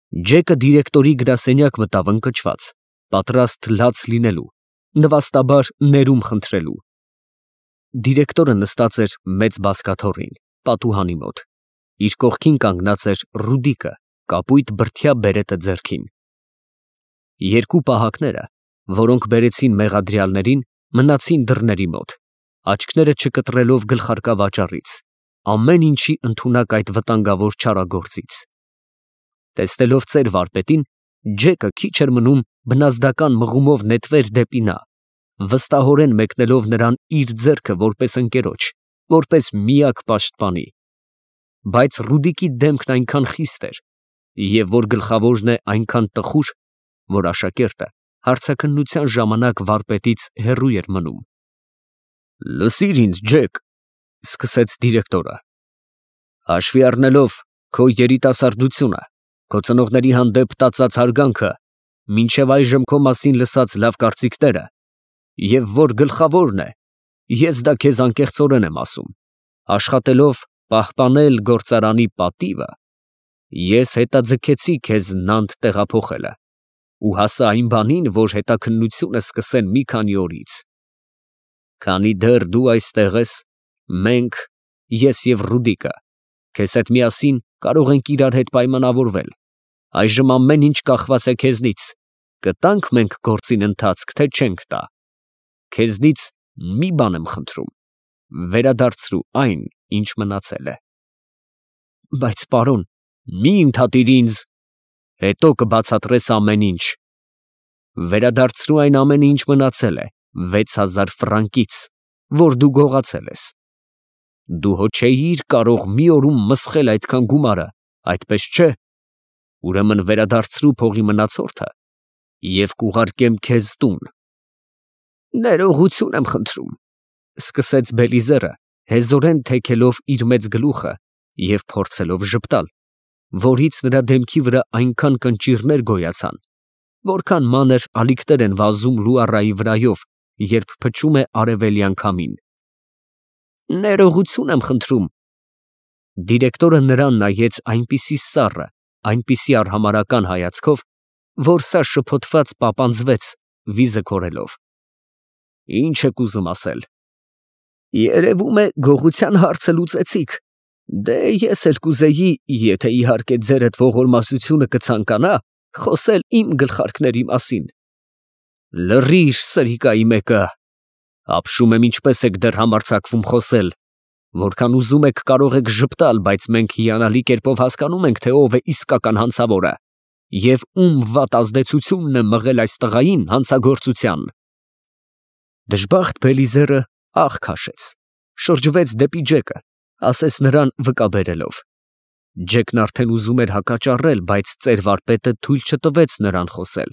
Ջեկը դիրեկտորի գրասենյակ մտավ ընկճված, պատրաստ լաց լինելու, նվաստաբար ներում խնդրելու։ Դիրեկտորը նստած էր մեծ բազկաթոռին, պատուհանի մոտ, իր կողքին կանգնած էր Ռուդիկը, կապույտ բրդյա բերետը ձեռքին։ Երկու պահակները, որոնք բերեցին մեղադրյալներին, մնացին դռների մոտ, աչքները չկտրելով գլխարկավաճառից, ամեն ինչի ընդունակ այդ վտանգավոր չարագործից։ Տեսնելով ծեր վարպետին, Ջեկը քիչ էր մնում բնազդական մղումով նետվեր դեպի նա, վստահորեն մեկնելով նրան իր ձեռքը որպես ընկերոջ, որպես միակ պաշտպանի։ Բայց Ռուդիկի դեմքն այնքան խիստ էր, և որ գլխավորն է այնքան տխուր, որ աշակերտը հարցաքննության ժամանակ վարպետից հեռու էր մնում։ «Լսիր ինձ, Ջեք», ֊ սկսեց դիրեկտորը, ֊ հաշվի առնելով քո երիտասարդությունը, քո ծնողների հանդեպ տածած հարգանքը, մինչև այժմ քո մասին լսած լավ կարծիքները, և որ գլխավորն է, ես դա քեզ անկեղծորեն եմ ասում, աշխատելով պահպանել գործարանի պատիվը, ես հետաձգեցի քեզ Նանտ տեղափոխելը ու հասա այն բանին, որ հետաքննությունը սկսեն մի քանի օրից։ Քանի դեռ դու այստեղ ես, մենք, ես և Ռուդիկը, քեզ հետ միասին կարող ենք իրար հետ պայմանավորվել, այժմ ամեն ինչ կախված է քեզնից, կտանք մենք գործին ընթացք, թե չենք տա։ Քեզնից մի բան եմ խնդրում, վերադարձրու այն, ինչ մնացել է։ Բայց պարոն, մի ընդհատիր ինձ, հետո կբացատրես ամեն ինչ։ Վերադարձրու այն ամենը, ինչ մնացել է 6000 ֆրանկից, որ դու գողացել ես։ Դու հո չէիր կարող մի օրում մսխել այդքան գումարը, այդպես չէ։ Ուրեմն վերադարձրու փողի մնացորդը և կուղարկեմ քեզ տուն։ Ներողություն եմ խնդրում, ֊ սկսեց Բելիզերը, հեզորեն թեքելով իր մեծ գլուխը և փորձելով ժպտալ, որից նրա դեմքի վրա այնքան կնճիռներ գոյացան, որքան մանր ալիքներ են վազում լուարայի վրայով, երբ փչում է արևելյան քամին։ Ներողություն եմ խնդրում։ Դիրեկտորը նրան նայեց այնպիսի սառը, այնպիսի արհամարհական հայացքով, որ սա շփոթված պապանձվեց, վիզը քորելով։ Ինչ եք ուզում ասել։ Երևում է գողության հարցը լուծեցիք։ Դե ես էլ կուզեի, եթե իհարկե ձերդ ողորմածությունը կցանկանա, խոսել իմ գլխարկների մասին։ Լռիր, սրիկայի մեկը, ապշում եմ ինչպես եք դեռ համարձակվում խոսել, որքան ուզում եք կարող եք ժպտալ, բայց մենք հիանալի կերպով հասկանում ենք, թե ով է իսկական հանցավորը և ում վատ ազդեցությունն է մղել այս տղային հանցագործության։ Դժբախտ Բելիզերը աղ քաշեց, շրջվեց դեպի Ջեկը, ասես նրան վկա բերելով։ Ջեկն արդեն ուզում էր հակաճառել, բայց ծեր վարպետը թույլ չտվեց նրան խոսել։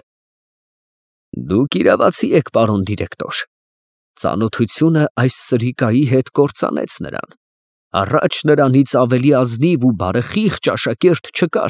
Դուք իրավացի եք, պարոն դիրեկտոր։ Ծանոթությունը այս սրիկայի հետ կործանեց նրան։ Առաջ նրանից ավելի ազնիվ ու բարեխիղճ աշակերտ չկար։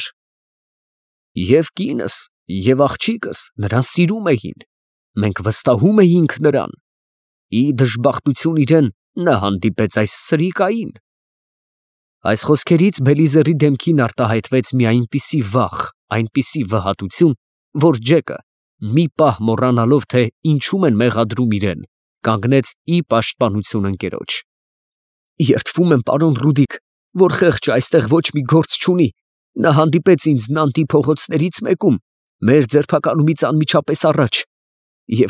Եվ կինս, և աղջիկս նրան սիրում էին, մենք վստահում էինք նրան։ Ի դժբախտություն իրեն նա հանդիպեց այս սրիկային։ Այս խոսքերից Բելիզերի դեմքին արտահայտվեց մի այնպիսի վախ, այնպիսի վհատություն, որ Ջեկը, մի պահ մոռանալով, թե ինչում են մեղադրում իրեն, կանգնեց ի պաշտպանություն ընկերոջ։ Երդվում եմ, պարոն Ռուդիկ, որ խեղճը այստեղ ոչ մի գործ չունի։ Նա հանդիպեց ինձ Նանտի փողոցներից մեկում, մեր ձերբակալումից անմիջապես առաջ։ Եվ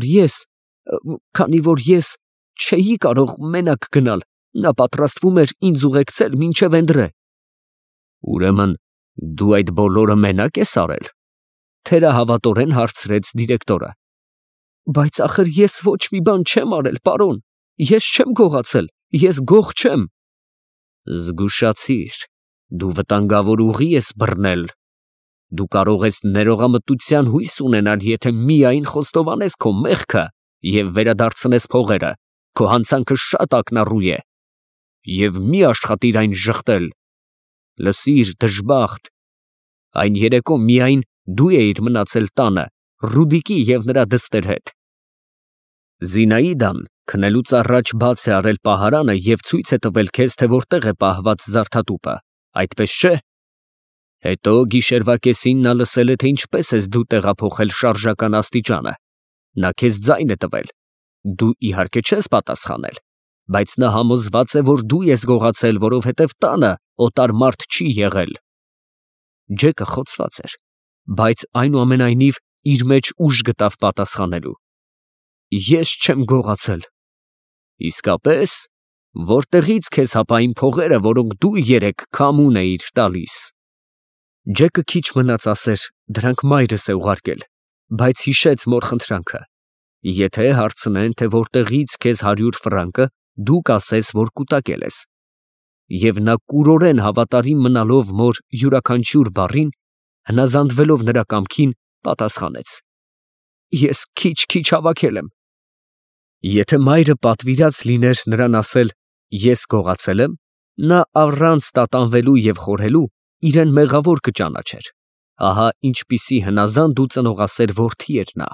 քանի որ ես չէի կարող մենակ գնալ, նա պատրաստվում էր ինձ ուղեկցել մինչև Էնդրե։ Ուրեմն դու այդ բոլորը մենակ ես արել, թերահավատորեն հարցրեց դիրեկտորը։ Բայց ախր ես ոչ մի բան չեմ արել, պարոն, ես չեմ գողացել, ես գող չեմ։ Զգուշացիր, դու վտանգավոր ուղի ես բռնել։ Դու կարող ես ներողամտության հույս ունենալ, եթե միայն խոստովանես քո մեղքը և վերադարձնես փողերը, քո հանցանքը շատ ակնառու է։ Եվ մի աշխատիր այն ժխտել։ Լսիր, դժբախտ, այն երեկո միայն դու էիր մնացել տանը Ռուդիկի և նրա դստեր հետ։ Զինաիդան քնելուց առաջ բաց է արել պահարանը և ցույց է տվել քեզ, թե որտեղ է պահված զարդատուփը, այդպես չէ։ Հետո գիշերվա կեսին նա լսել է, թե ինչպես ես դու տեղափոխել շարժական աստիճանը։ Նա քեզ ձայն է տվել։ Դու իհարկե չես պատասխանել, բայց նա համոզված է, որ դու ես գողացել, որովհետև տանը օտար մարդ չի եղել։ Ջեկը խոցված էր, բայց այնուամենայնիվ իր մեջ ուժ գտավ պատասխանելու. Ես չեմ գողացել։ Իսկապես, որտեղի՞ց քեզ հապա իմ փողերը, որոնք դու երեկ քամուն էիր տալիս։ Ջեկը քիչ մնաց ասեր, դրանք մայրս է ուղարկել, բայց հիշեց մոր խնդրանքը. եթե հարցնեն, թե որտեղից քեզ 100 ֆրանկը, դու կասես, որ կուտակել ես։ Եվ նա կուրորեն հավատարիմ մնալով մոր յուրաքանչյուր բառին, հնազանդվելով նրա կամքին, պատասխանեց. Ես քիչ հավաքել եմ։ Եթե մայրը պատվիրած լիներ նրան ասել. ես գողացել եմ, նա առանց տատանվելու և խորհելու իրեն մեղավոր կճանաչեր։ Ահա ինչպիսի հնազանդ ու ծնողասեր որդի էր նա։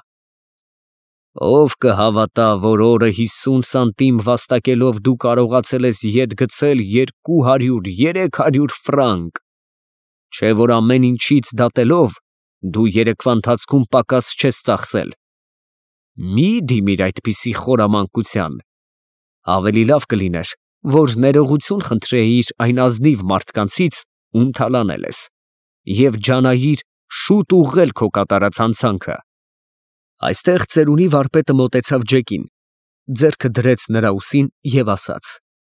Ով կհավատա, որ օրը 50 սանտիմ վաստակելով դու կարողացել ես ետ գցել 200-300 ֆրանկ, չէ որ ամեն ինչից դատելով դու երեկվա ընթացքում պակաս չես ծախսել։ Մի դիմիր այդպիսի խորամանկության։ Ավելի լավ կլիներ, որ ներողություն խնդրեիր այն ազնիվ մարդկանցից, ում թալանել ես, և ջանայիր շուտ ուղղել քո կատարած հանցանքը։ Այստեղ ծերունի վարպետը մոտեցավ Ջեկին, ձեռքը դրեց նրա ուսին և ասաց.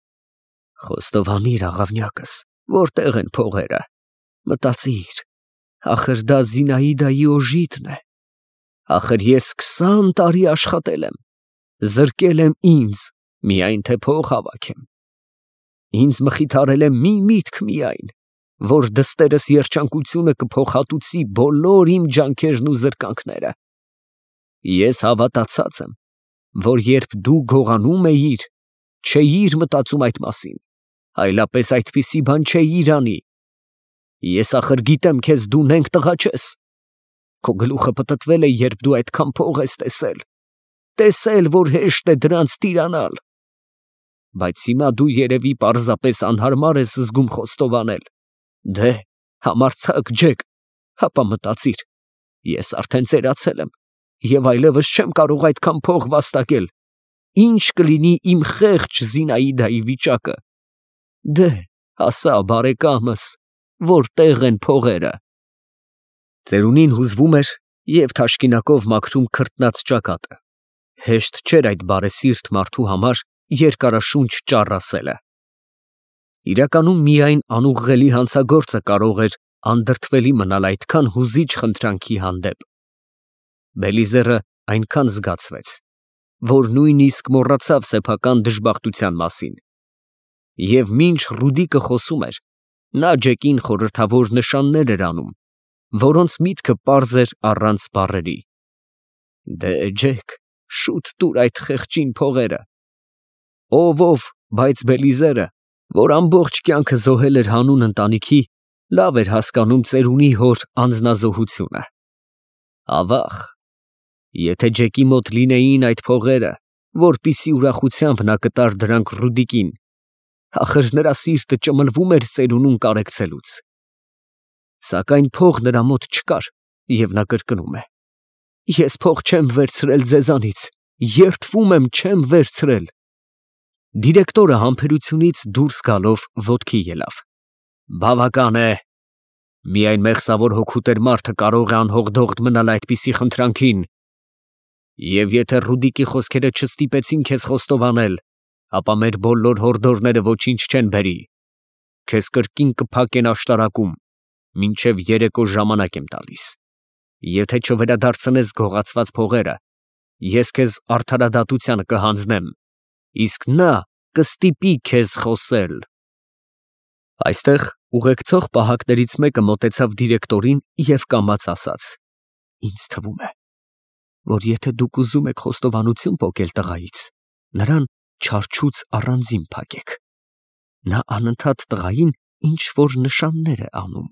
Խոստովանիր աղավնյակս, որտեղ են փողերը, մտածիր, ախր դա Զինայդայի օժիտն է, ախր ես 20 տարի աշխատել եմ, զրկել եմ ինձ, միայն թե փող հավաքեմ։ Ինձ մխիթարել է մի միտք միայն, որ դստերս երջանկությունը կփոխհատուցի բոլոր իմ ջանքերն ու զրկանքները։ Ես հավատացած եմ, որ երբ դու գողանում էիր, չէիր մտածում այդ մասին, այլապես այդպիսի բան չէիր անի։ Ես ախր գիտեմ քեզ դու նենգ տղա չես։ Քո գլուխը պտտվել է, երբ դու այդքան փող ես տեսել, որ հեշտ է դրանց տիրանալ։ Բայց հիմա դու երևի պարզապես անհարմար ես զգում խոստովանել։ Դե, համարձակ Ջեք, հապա մտածիր, ես արդեն ծերացել եմ և այլևս չեմ կարող այդքան փող վաստակել։ Ինչ կլինի իմ խեղճ Զինայդայի վիճակը։ Դե, ասա բարեկամս, որտեղ են փողերը։ Ծերունին հուզվում էր և թաշկինակով մաքրում քրտնած ճակատը։ Հեշտ չէր այդ բարեսիրտ մարդու համար երկարաշունչ ճառ ասելը։ Իրականում միայն անուղղելի հանցագործը կարող էր անդրդվելի մնալ այդքան հուզիչ խնդրանքի հանդեպ։ Բելիզերը այնքան զգացվեց, որ նույնիսկ մոռացավ սեփական դժբախտության մասին։ Եվ մինչ Ռուդիկը խոսում էր, նա Ջեկին խորհրդավոր նշաններ էր անում, որոնց միտքը պարզ էր առանց բառերի։ Դե Ջեք, շուտ տուր այդ խեղճին փողերը։ Ով, բայց Բելիզերը, որ ամբողջ կյանքը զոհել էր հանուն ընտանիքի, լավ էր հասկանում ծերունի հոր անձնազոհությունը։ Ավաղ, եթե Ջեկի մոտ լինեին այդ փողերը, որպիսի ուրախությամբ նա կտար դրանք Ռուդիկին, ախր նրա սիրտը ճմլվում էր ծերունուն կարեկցելուց։ Սակայն փող նրա մոտ չկար, և նա կրկնում է. Ես փող չեմ վերցրել ձեզանից, երդվում եմ չեմ վերցրել։ Դիրեկտորը համբերությունից դուրս գալով ոտքի ելավ։ Բավական է։ Միայն մեղսավոր հոգուտեր մարդը կարող է անհոգ-դողդ մնալ այդպիսի խնդրանքին։ Եվ եթե Ռուդիկի խոսքերը չստիպեցին քեզ խոստովանել, ապա մեր բոլոր հորդորները ոչինչ չեն բերի։ Քեզ կրկին կփակեն աշտարակում, մինչև երեկո ժամանակ եմ տալիս։ Եթե չվերադարձնես գողացված փողերը, ես քեզ արդարադատությանը կհանձնեմ, իսկ նա կստիպի քեզ խոսել։ Այստեղ ուղեկցող պահակներից մեկը մոտեցավ դիրեկտորին և կամաց ասաց. Ինձ թվում է, որ եթե դուք ուզում եք խոստովանություն պոկել տղայից, նրան չարչուց առանձին փակեք։ Նա անընդհատ տղային ինչ-որ նշաններ է անում։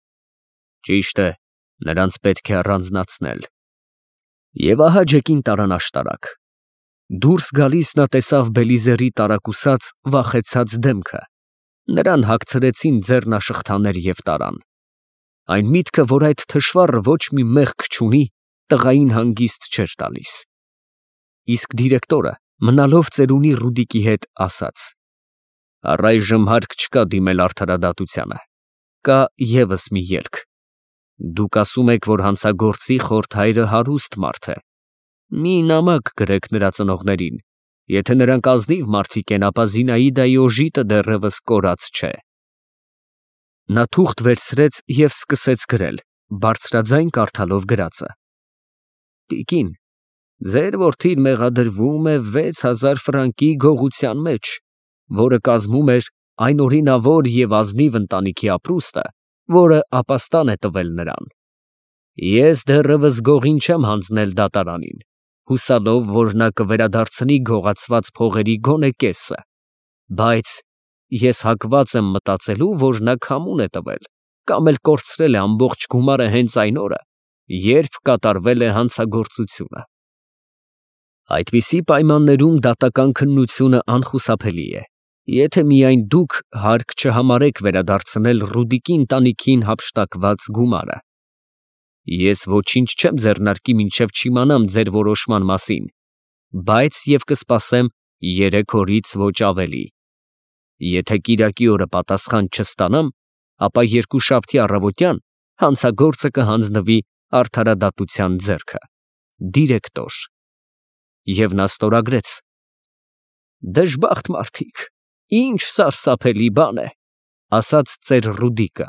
Ճիշտ է, նրանց պետք է առանձնացնել։ Եվ ահա Ջեկին տարան աշտարակ։ Դուրս գալիս նա տեսավ Բելիզերի տարակուսած, վախեցած դեմքը։ Նրան հագցրեցին ձեռնաշղթաներ և տարան։ Այն միտքը, որ այդ թշվառը ոչ մի մեղք չունի, տղային հանգիստ չէր տալիս։ Իսկ դիրեկտորը, մնալով ծերունի Ռուդիկի հետ, ասաց. «Առայժմ հարկ չկա դիմել արդարադատությանը, կա ևս մի ելք։ Դուք ասում եք, որ հանցագործի խորթայրը հարուստ մարդ է։ Մի նամակ գրեք նրա ծնողներին, եթե նրանք ազնիվ մարդիկ են, ապա Զինայդայի օժիտը դեռևս կորած չէ»։ Նա թուղթ վերցրեց և սկսեց գրել, բարձրաձայն կարդալով գրածը. «Տիկին, ձեր որդին մեղադրվում է 6000 ֆրանկի գողության մեջ, որը կազմում էր այն օրինավոր և ազնիվ ընտանիքի ապրուստը, որը ապաստան է տվել նրան։ Ես դեռևս գողին չեմ հանձնել դատարանին, հուսալով, որ նա կվերադարձնի գողացված փողերի գոնե կեսը, բայց ես հակված եմ մտածելու, որ նա քամուն է տվել կամ էլ կորցրել է ամբողջ գումարը հենց այն օրը, երբ կատարվել է հանցագործությունը։ Այդպիսի պայմաններում դատական քննությունը անխուսափելի է, եթե միայն դուք հարկ չհամարեք վերադարձնել Ռուդիկի ընտանիքին հափշտակված գումարը։ Ես ոչինչ չեմ ձեռնարկի, մինչև չիմանամ ձեր որոշման մասին, բայց և կսպասեմ 3 օրից ոչ ավելի։ Եթե կիրակի օրը պատասխան չստանամ, ապա երկուշաբթի առավոտյան հանցագործը կհանձնվի արդարադատության ձեռքը։ Դիրեկտոր։ Եվ նա ստորագրեց. «Դժբախտ մարդիկ, ինչ սարսափելի բան է», ասաց ծեր Ռուդիկը։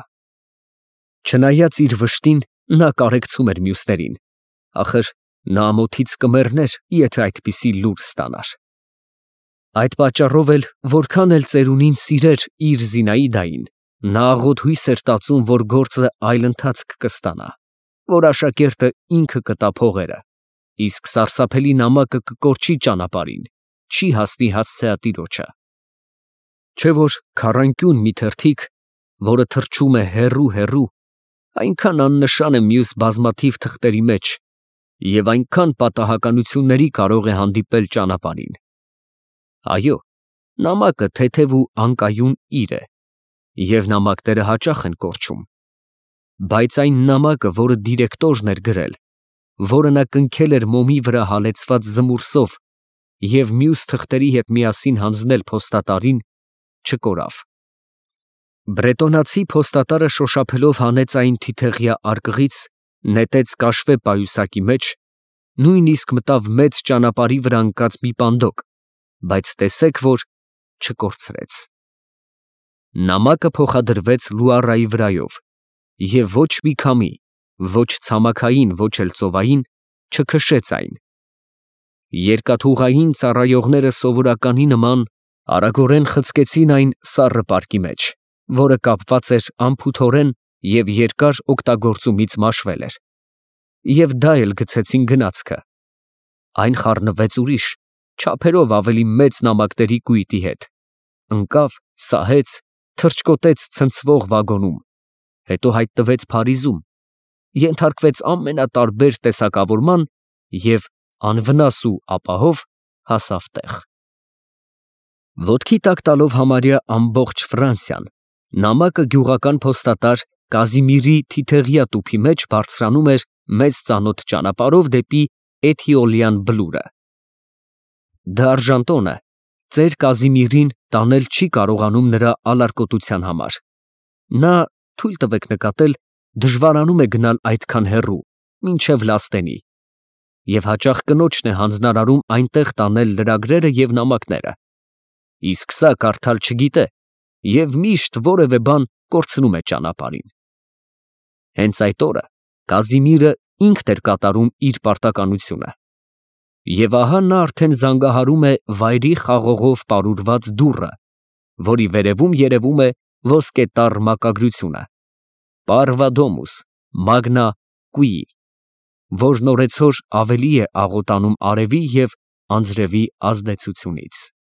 Չնայած իր վշտին, նա կարեկցում էր մյուսներին, ախր նա ամոթից կմեռներ, եթե այդպիսի լուր ստանար։ Այդ պատճառով էլ, որքան էլ ծերունին սիրեր իր Զինայդային, նա աղոտ հույս էր տածում, որ գործը այլ ընթացք կստանա, որ աշակերտը ինքը կտա փողերը, իսկ սարսափելի նամակը կկորչի ճանապարհին, չի հասնի հասցեատիրոջը։ Չէ որ քառանկյուն մի թերթիկ, որը թռչում է հեռու, այնքան աննշան է մյուս բազմաթիվ թղթերի մեջ և այնքան պատահականությունների կարող է հանդիպել ճանապարհին։ Այո, նամակը թեթև ու անկայուն իր է, և նամակները հաճախ են կորչում, բայց այն նամակը, որը դիրեկտորն էր գրել, որը նա կնքել էր մոմի վրա հալեցված զմուրսով և մյուս թղթերի հետ միասին հանձնել փոստատարին, չկորավ։ Բրետոնացի փոստատարը շոշափելով հանեց այն թիթեղյա արկղից, նետեց կաշվե պայուսակի մեջ, նույնիսկ մտավ մեծ ճանապարհի վրա ընկած մի պանդոկ, բայց տեսեք, որ չկորցրեց։ Նամակը փոխադրվեց Լուարայի վրայով, և ոչ մի քամի, ոչ ցամաքային, ոչ էլ ծովային, չքշեց այն։ Երկաթուղային ծառայողները սովորականի նման արագորեն խցկեցին այն սառը պարկի մեջ, որը կապված էր անփութորեն և երկար օգտագործումից մաշվել էր, և դա էլ գցեցին գնացքը։ Այն խառնվեց ուրիշ, չափերով ավելի մեծ նամակների կույտի հետ, ընկավ, սահեց, թռչկոտեց ցնցվող վագոնում, հետո հայտնվեց Փարիզում, ենթարկվեց ամենատարբեր տեսակավորման և անվնաս ու ապահով հասավ տեղ։ Ոտքի տակ տալով համարյա ամբողջ Ֆրանսիան, նամակը գյուղական փոստատար Կազիմիրի թիթեղյա տուփի մեջ բարձրանում էր մեծ ծանոթ ճանապարհով դեպի Էթիոլյան բլուրը։ Դարժանտոնը ծեր Կազիմիրին տանել չի կարողանում նրա ալարկոտության համար։ Նա, թույլ տվեք նկատել, դժվարանում է գնալ այդքան հեռու, մինչև Լաստենի, և հաճախ կնոջն է հանձնարարում այնտեղ տանել լրագրերը և նամակները, իսկ սա կարդալ չգիտե և միշտ որևէ բան կորցնում է ճանապարհին։ Հենց այդ օրը Կազիմիրը ինքն էր կատարում իր պարտականությունը, և ահա նա արդեն զանգահարում է վայրի խաղողով պարուրված դուռը, որի վերևում երևում է ոսկետառ մակագրությունը՝ Parva domus, magna qui, որն օրեցօր ավելի է աղոտանում արևի և անձրևի ազդեցությունից։